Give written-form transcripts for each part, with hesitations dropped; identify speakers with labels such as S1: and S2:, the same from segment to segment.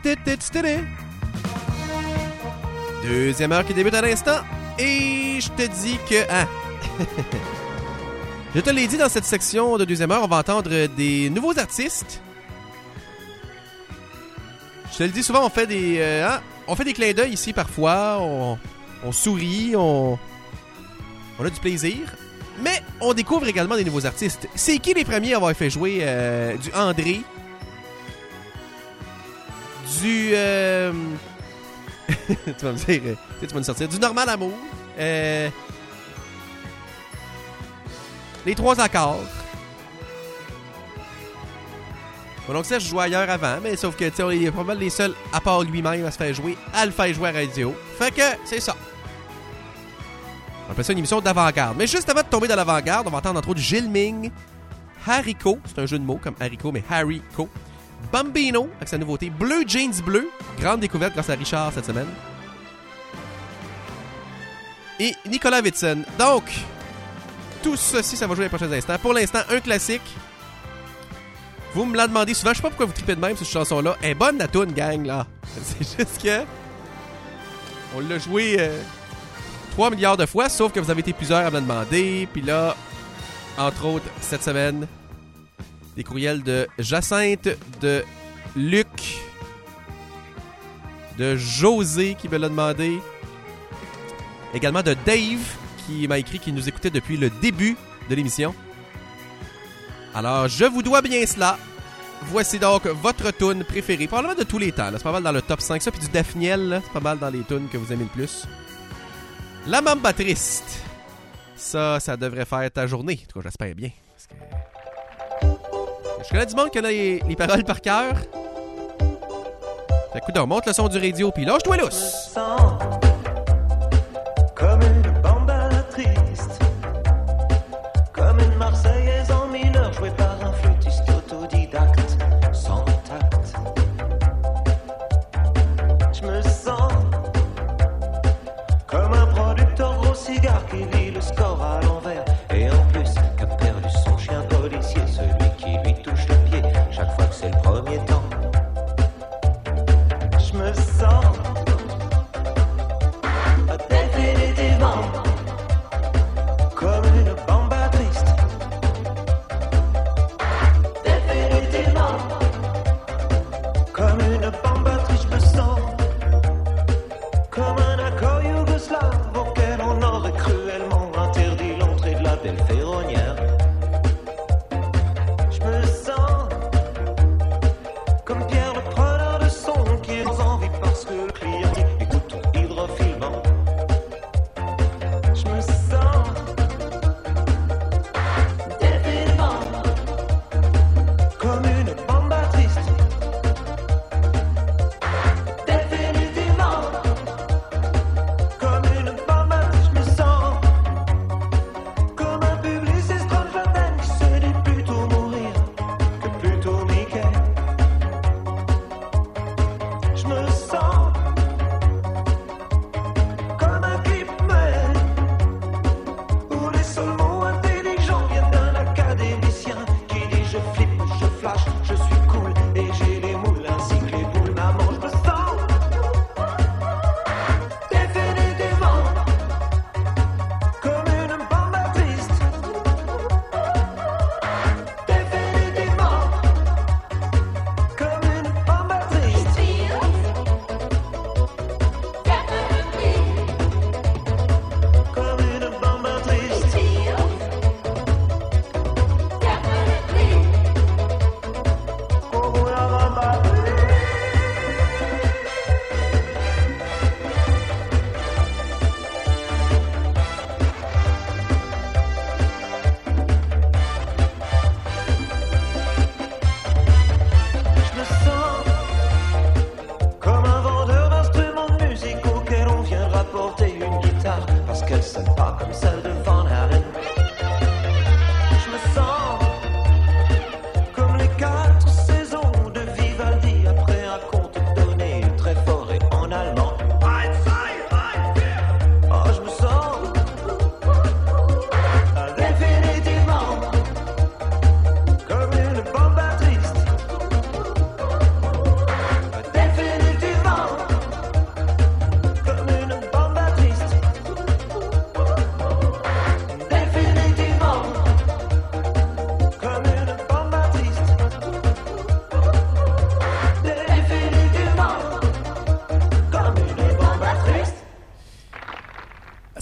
S1: Deuxième heure qui débute à l'instant. Et je te dis que... Ah. Je te l'ai dit, dans cette section de deuxième heure, on va entendre des nouveaux artistes. Je te le dis souvent, on fait des clins d'œil ici parfois. On sourit, on a du plaisir. Mais on découvre également des nouveaux artistes. C'est qui les premiers à avoir fait jouer du André? Du... tu vas me dire... Tu vas me sortir. Du Normal Amour. Les trois accords. Bon, donc ça, je jouais ailleurs avant, mais sauf que il est probablement les seuls, à part lui-même, à se faire jouer, à le faire jouer à radio. Fait que, c'est ça. On appelle ça une émission d'avant-garde. Mais juste avant de tomber dans l'avant-garde, on va entendre entre autres Gilles Ming, Haricot, c'est un jeu de mots comme haricot, mais Haricot, Bambino, avec sa nouveauté, Bleu Jeans Bleu, grande découverte grâce à Richard cette semaine, et Nicolas Whitson. Donc, tout ceci, ça va jouer les prochains instants. Pour l'instant, un classique. Vous me l'avez demandé souvent, je sais pas pourquoi vous tripez de même sur cette chanson-là. Elle est bonne la toune, gang, là. C'est juste que... On l'a joué 3 milliards de fois, sauf que vous avez été plusieurs à me le demander. Puis là, entre autres, cette semaine, des courriels de Jacinthe, de Luc, de José qui me l'a demandé. Également de Dave qui m'a écrit qu'il nous écoutait depuis le début de l'émission. Alors, je vous dois bien cela. Voici donc votre toune préférée, probablement de tous les temps. Là. C'est pas mal dans le top 5. Ça, puis du Daphniel, là, c'est pas mal dans les tounes que vous aimez le plus. La Mamba Triste. Ça devrait faire ta journée. En tout cas, j'espère bien. Parce que... Je connais du monde qui a les paroles par cœur. Fait que, monte le son du radio, puis lâche-toi lousse.
S2: Comme une bamba triste, comme une Marseillaise en mineur jouée par un flûtiste autodidacte, sans tact. Je me sens comme un producteur gros cigare qui vit le score à l'envers, et en plus qu'a perdu son chien policier, celui qui lui touche le pied chaque fois que c'est le premier temps. Je me sens définitivement comme une bamba triste. Définitivement comme une bamba triste. Je me sens comme un accord yougoslave auquel on aurait cruellement interdit l'entrée de la belle ferronnière. Je me sens comme Pierre le preneur de son qui est sans envie parce que le client dit écoute ton hydrofilement. Je me sens définitivement comme une bamba triste. Définitivement comme une bamba triste. Je me sens comme un but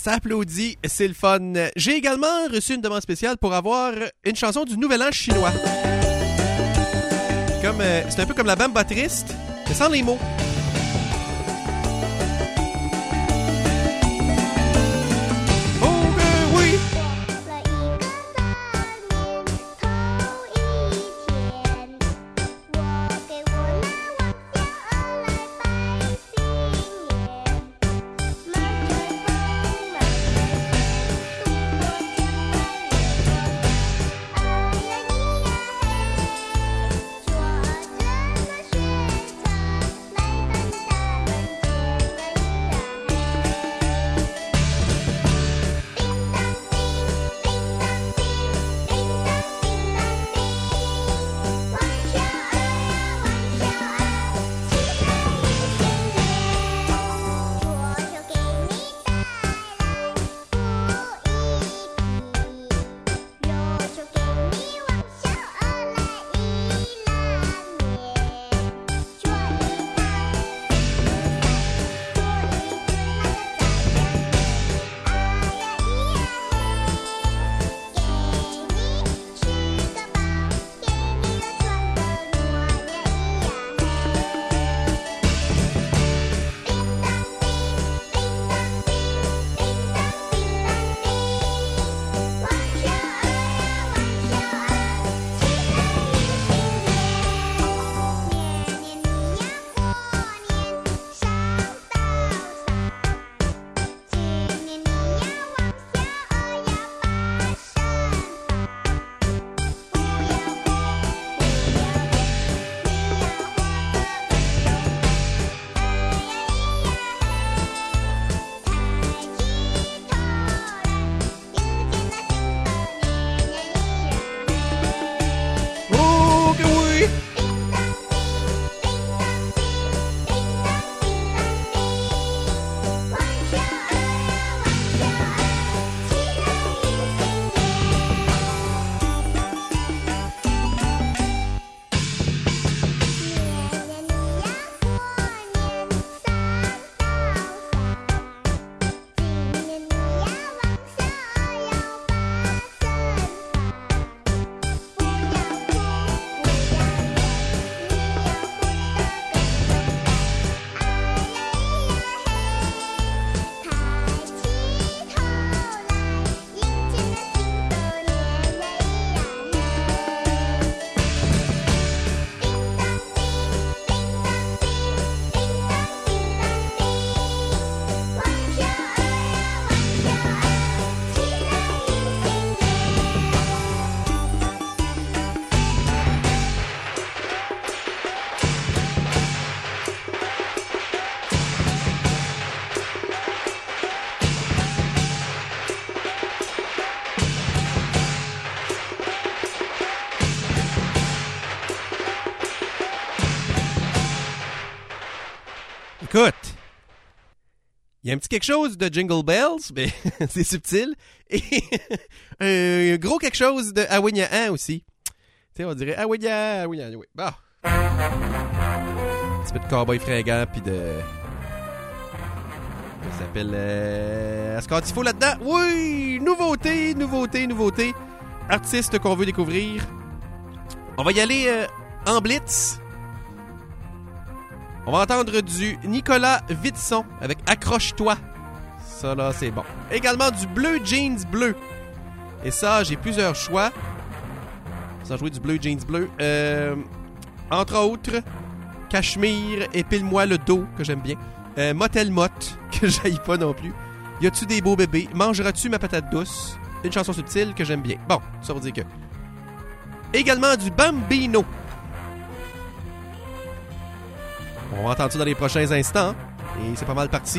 S1: Ça applaudit, c'est le fun. J'ai également reçu une demande spéciale pour avoir une chanson du Nouvel An chinois. C'est un peu comme la Bamba Triste, mais sans les mots. Écoute, il y a un petit quelque chose de Jingle Bells, mais c'est subtil, et un gros quelque chose de Awenya aussi. Tu sais, on dirait Awenya, oui. Bon. Un petit peu de cowboy fringant, puis de... Ça s'appelle... Ascantifo là-dedans. Oui! Nouveauté. Artiste qu'on veut découvrir. On va y aller en blitz. On va entendre du Nicolas Vitson avec Accroche-toi. Ça, là, c'est bon. Également du Bleu Jeans Bleu. Et ça, j'ai plusieurs choix. Sans jouer du Bleu Jeans Bleu. Entre autres, Cachemire et Pile-moi le dos, que j'aime bien. Motel Mot, que j'haïs pas non plus. Y a-tu des beaux bébés? Mangeras-tu ma patate douce? Une chanson subtile que j'aime bien. Bon, ça veut dire que... Également du Bambino. On va entendre ça dans les prochains instants. Et c'est pas mal parti.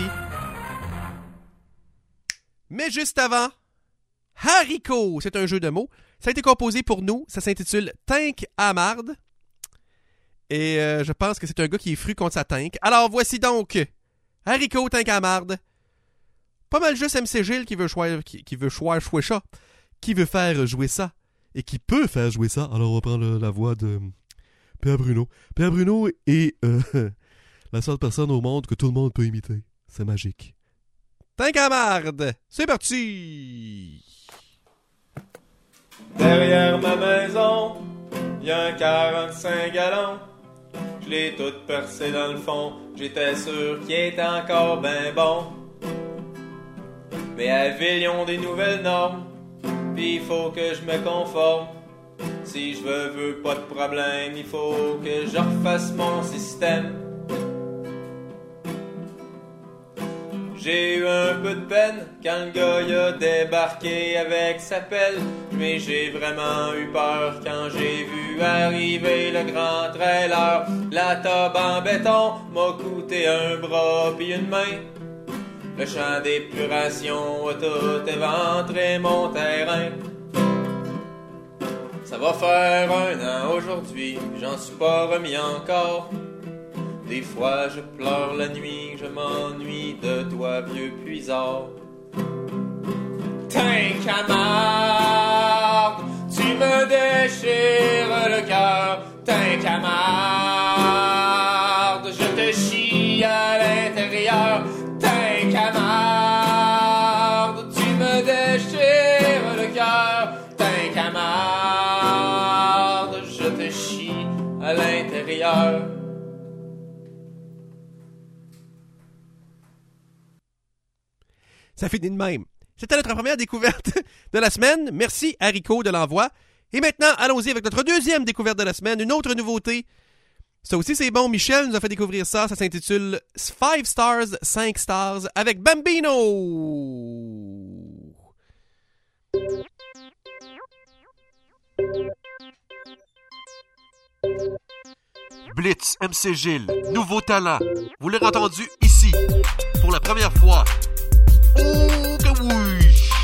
S1: Mais juste avant, Haricot, c'est un jeu de mots. Ça a été composé pour nous. Ça s'intitule Tank à marde. Et je pense que c'est un gars qui est fru contre sa tank. Alors voici donc Haricot, Tank à marde. Pas mal juste MC Gilles qui veut choisir ça. Qui veut faire jouer ça. Et qui peut faire jouer ça. Alors on va prendre la voix de Pierre Bruno. Pierre Bruno est la seule personne au monde que tout le monde peut imiter. C'est magique. T'in qu'à marde. C'est parti!
S3: Derrière ma maison, y a un 45 gallons. Je l'ai tout percé dans le fond, j'étais sûr qu'il était encore ben bon. Mais à Ville, ils ont des nouvelles normes, pis il faut que je me conforme. Si je veux pas de problème, il faut que je refasse mon système. J'ai eu un peu de peine quand le gars y a débarqué avec sa pelle. Mais j'ai vraiment eu peur quand j'ai vu arriver le grand trailer. La table en béton m'a coûté un bras pis une main. Le champ d'épuration a tout éventré mon terrain. Ça va faire 1 an aujourd'hui, j'en suis pas remis encore. Des fois je pleure la nuit, je m'ennuie de toi vieux puisard. Tain camarde, tu me déchires le cœur. Tain camarde, je te chie à l'intérieur. Tain camarde, tu me déchires le cœur. Tain camarde, je te chie à l'intérieur.
S1: Ça finit de même. C'était notre première découverte de la semaine. Merci Haricot de l'envoi. Et maintenant, allons-y avec notre deuxième découverte de la semaine, une autre nouveauté. Ça aussi, c'est bon. Michel nous a fait découvrir ça. Ça s'intitule 5 Stars, 5 Stars avec Bambino.
S4: Blitz, MC Gilles, nouveau talent. Vous l'aurez entendu ici, pour la première fois. Oh que oui!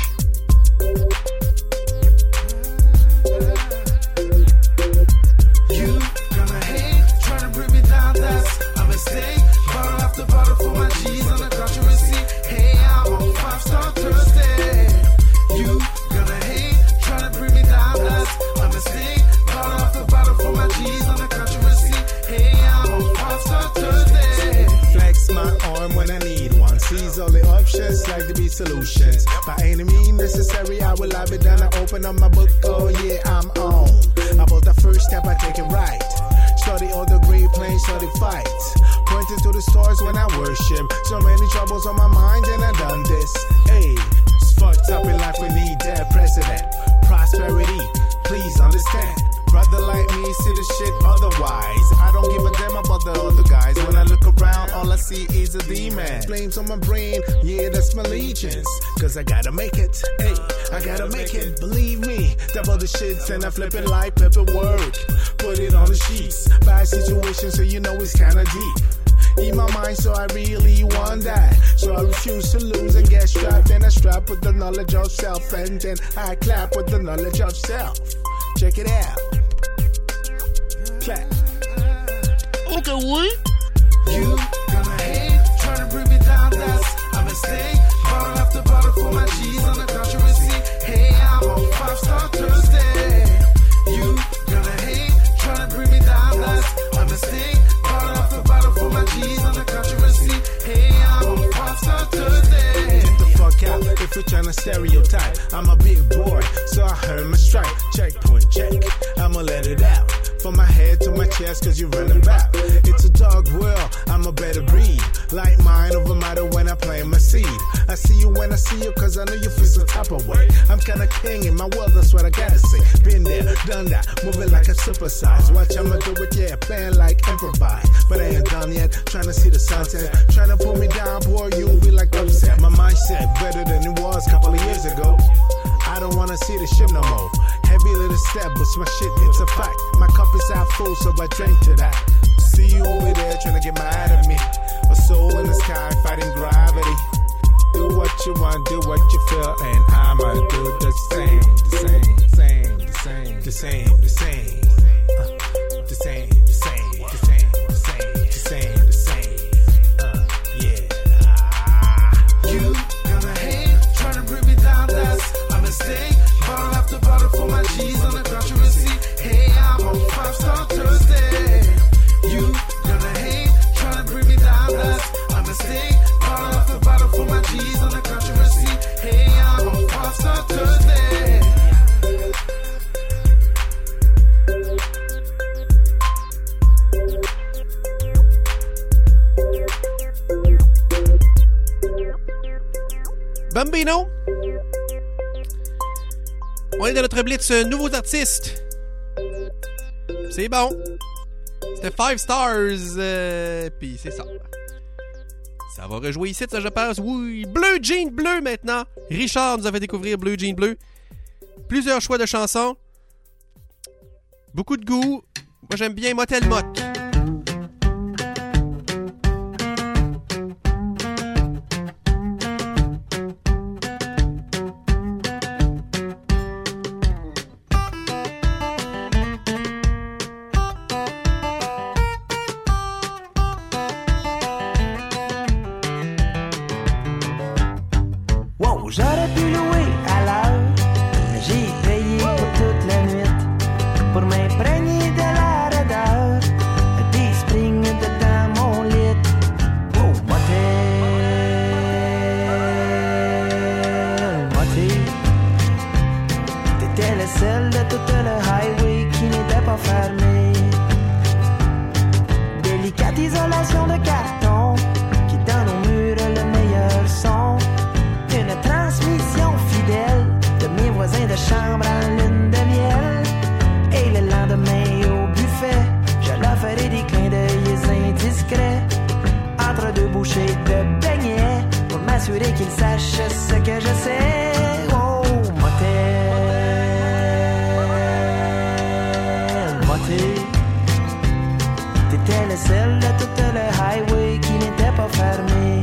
S5: You gonna hate, trying to bring me down, that's a mistake. Bottle after bottle for my G's on the country receipt. Hey, I'm on 5-star Thursday. You gonna hate, trying to bring me down, that's a mistake. Bottle after bottle for my G's on the country receipt. Hey, I'm on 5-star Thursday. Flex my arm when I need one. Seize all the options like to be solutions. By any means necessary, I will have it done. I open up my book, oh yeah, I'm on. About the first step, I take it right. Study all the great planes, study fights. Pointing to the stars when I worship. So many troubles on my mind, and I done this. Hey, it's fucked up in life, we need that precedent. Prosperity, please understand. Brother like me see the shit otherwise. I don't give a damn about the other guys. When I look around, all I see is a demon. Flames on my brain, yeah, that's my allegiance. Cause I gotta make it, hey, I gotta make it. Believe me, double the shits and I flip it like flip it work. Put it on the sheets, bad situation so you know it's kinda deep. In my mind, so I really want that. So I refuse to lose and get strapped. And I strap with the knowledge of self. And then I clap with the knowledge of self. Check it out. Clap.
S4: Okay, oui.
S5: You gonna hate, trying to bring me down, that's a mistake. Bottle after bottle for my G's on the country receipt. Hey, I'm on 5-star Thursday. You gonna hate, trying to bring me down, that's a mistake. Bottle after bottle for my G's on the country receipt. Hey, I'm on 5-star Thursday. Get the fuck out if you're trying to stereotype. I'm a big boy, so I heard my strike. Checkpoint, check, I'ma let it out. From my head to my chest, cause you run about. It's a dog world, I'm a better breed. Like mine over matter when I plant my seed. I see you when I see you, cause I know you feel some type of way. I'm kinda king in my world, that's what I gotta say. Been there, done that, moving like a supersize. Watch, I'ma do it, yeah, playing like improvise. But I ain't done yet, trying to see the sunset. Trying to pull me down, boy, you'll be like upset. My mindset better than it was a couple of years ago. I don't wanna see the shit no more. Heavy little step, but my shit, it's a fact. My cup is half full, so I drink to that. See you over there trying to get mad at me. A soul in the sky fighting gravity. Do what you want, do what you feel, and I'ma do the same, the same, same, the same, the same, the same, the same, the same, the same, the same, the same, yeah. You gonna hate, trying to bring me down, that's a mistake. Bottle after bottle for my G's on the country receipt. Hey, I'm on 5-star Thursday. You gonna hate, trying to bring me down, that's a mistake. Bottle after bottle for my G's on the country
S1: Bambino. On est dans notre blitz nouveaux artistes. C'est bon. C'était 5 stars. Puis c'est ça. Ça va rejouer ici, ça je pense. Oui. Bleu Jean Bleu maintenant. Richard nous a fait découvrir Bleu Jean Bleu. Plusieurs choix de chansons. Beaucoup de goût. Moi j'aime bien Motel Mott.
S6: J'aurais pu louer à l'heure, mais j'ai payé pour toute la nuit, pour m'imprégner de la raideur, des springs dedans mon lit. Oh, motel, t'étais le seul de tout le highway qui n'était pas fermé. Délicate isolation de carton, qui donne au mur le meilleur son. Une transmission fidèle de mes voisins de chambre en lune de miel. Et le lendemain au buffet, je leur ferai des clins d'œil indiscrets entre deux bouchées de beignets pour m'assurer qu'ils sachent ce que je sais. Oh, motel, t'étais le seul de tout le highway qui n'était pas fermé.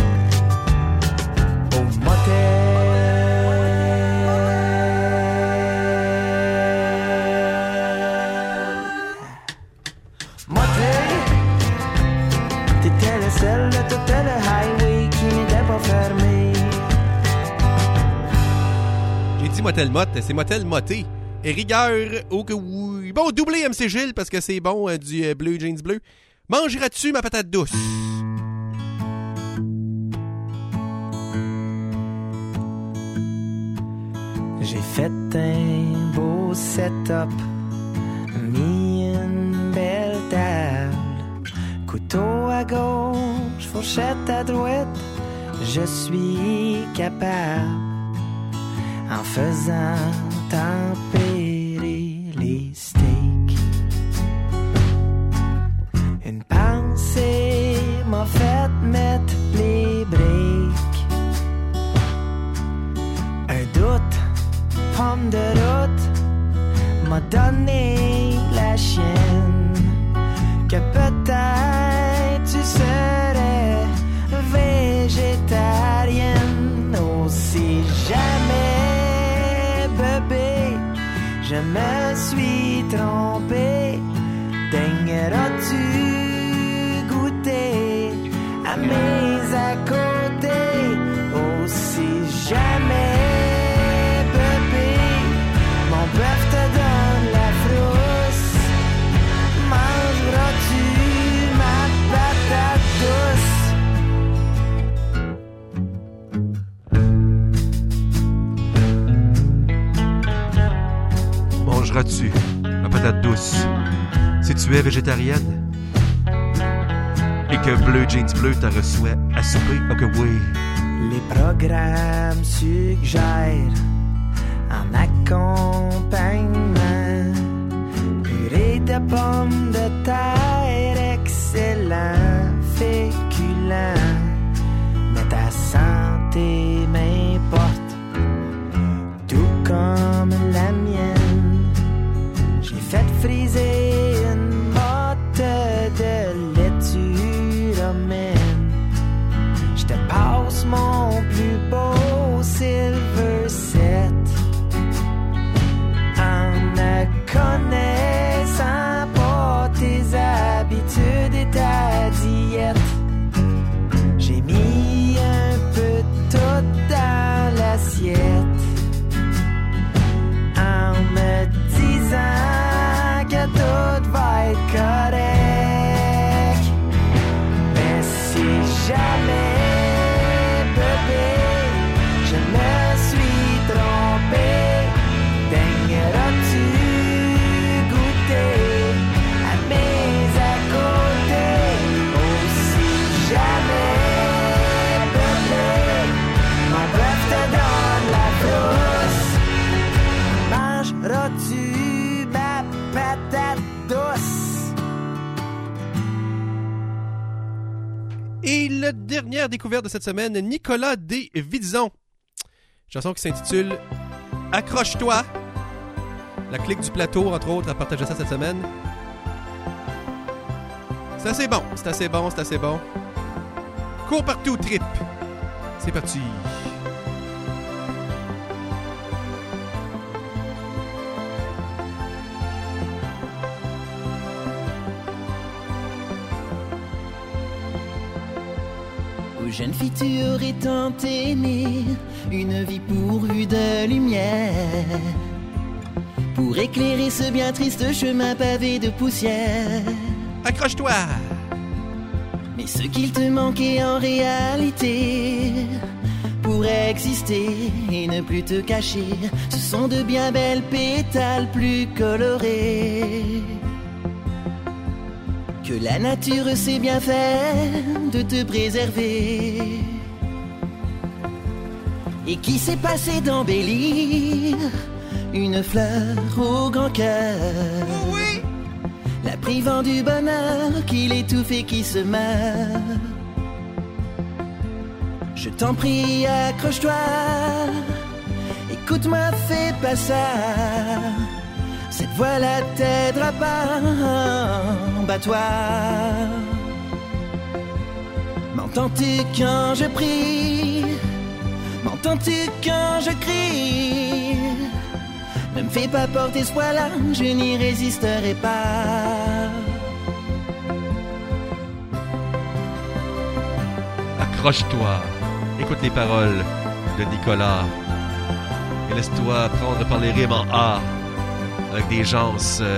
S6: Motel, t'étais le seul de tout le highway qui n'était pas fermé.
S1: J'ai dit Motel Mott, c'est Motel Motté. Et rigueur, oh que oui. Bon, doublé MC Gilles parce que c'est bon du Bleu Jeans Bleu. Mangeras-tu ma patate douce?
S6: J'ai fait un beau setup, mis une belle table, couteau à gauche, fourchette à droite, je suis capable, en faisant tempérer les steaks. Une pensée m'a fait mettre les briques, un doute, pomme de route, m'a donné la chienne, que peut-être tu serais végétarienne. Oh, si jamais, bébé, je me suis trompé, daigneras-tu goûter à mes à côté? Oh, si jamais, mon bœuf te donne la frousse, mangeras-tu ma patate
S4: douce? Mangeras-tu ma patate douce si tu es végétarienne? Et que Bleu Jeans Bleu te reçoit à souper? Oh que oui!
S6: Les programmes suggèrent en accompagnement purée de pommes de terre, excellent, féculent, mais ta santé m'importe, tout comme la mienne. J'ai fait friser une botte de laitue romaine. Je te passe mon plus beau Silver Set en ne connaissant pas tes habitudes et ta diète. J'ai mis un peu
S1: première découverte de cette semaine, Nicolas D. Vidizon. Chanson qui s'intitule Accroche-toi. La clique du plateau, entre autres, a partagé ça cette semaine. C'est assez bon, c'est assez bon, c'est assez bon. Cours partout, trip. C'est parti.
S7: Ô jeune fille, tu aurais tant aimé une vie pourvue de lumière, pour éclairer ce bien triste chemin pavé de poussière.
S1: Accroche-toi.
S7: Mais ce qu'il te manquait en réalité, pour exister et ne plus te cacher, ce sont de bien belles pétales plus colorées. Que la nature sait bien faire de te préserver, et qui s'est passé d'embellir une fleur au grand cœur,
S1: Oui.
S7: la privant du bonheur qui l'étouffe et qui se meurt. Je t'en prie, accroche-toi, écoute-moi, fais pas ça. Cette voix-là t'aidera pas, bats-toi. M'entends-tu quand je prie? M'entends-tu quand je crie? Ne me fais pas porter ce poids-là, je n'y résisterai pas.
S4: Accroche-toi. Écoute les paroles de Nicolas. Et laisse-toi prendre par les rimes en A. Avec des gens,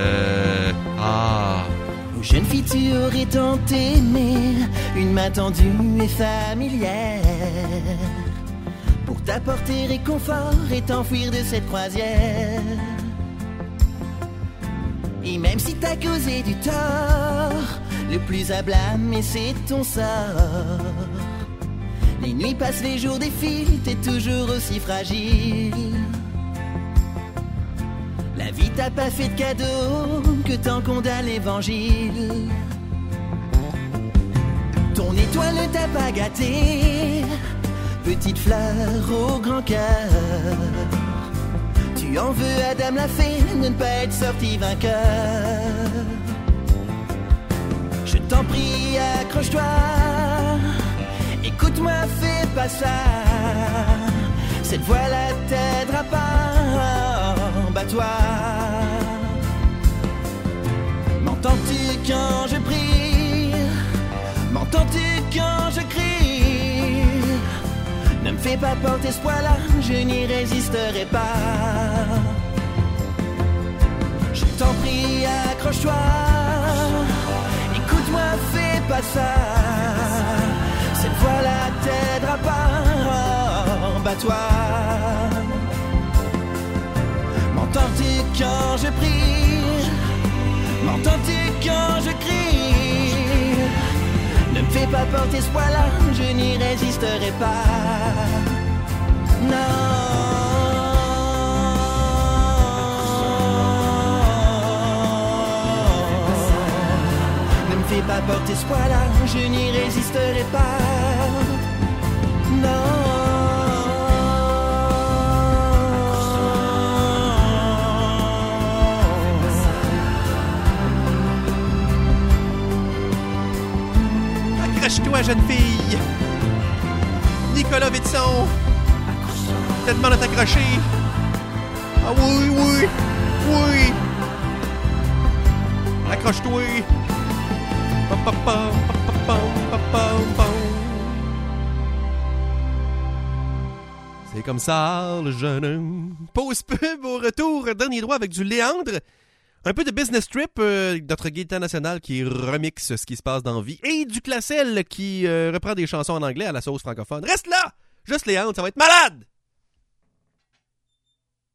S4: Ah.
S7: Ô jeune fille, tu aurais tant aimé une main tendue et familière, pour t'apporter réconfort et t'enfuir de cette croisière. Et même si t'as causé du tort, le plus à blâmer c'est ton sort. Les nuits passent, les jours défilent, t'es toujours aussi fragile. La vie t'a pas fait de cadeau, que t'en condamne l'évangile. Ton étoile ne t'a pas gâté, petite fleur au grand cœur. Tu en veux à Dame la Fée de ne pas être sorti vainqueur. Je t'en prie, accroche-toi, écoute-moi, fais pas ça. Cette voix-là t'aidera pas, bats-toi. M'entends-tu quand je prie? M'entends-tu quand je crie? Ne me fais pas porter ce poids-là, je n'y résisterai pas. Je t'en prie, accroche-toi, écoute-moi, fais pas ça. Cette voix-là t'aidera pas, bats-toi. M'entends-tu quand je prie? M'entends-tu quand je crie? Ne me fais pas porter ce poids-là, je n'y résisterai pas. Non. Ne me fais pas porter ce poids-là, je n'y résisterai pas. Non.
S1: Accroche-toi, jeune fille. Nicolas Vidizon te demande de t'accrocher. Ah oui, oui, oui. Accroche-toi. Pa, pa, pa, pa, pa, pa, pa, pa. C'est comme ça, le jeune homme. Pause pub au retour. Dernier droit avec du Léandre. Un peu de Business Trip, notre guide national qui remixe ce qui se passe dans la vie. Et du Classel qui reprend des chansons en anglais à la sauce francophone. Reste là! Juste Léandre, ça va être malade!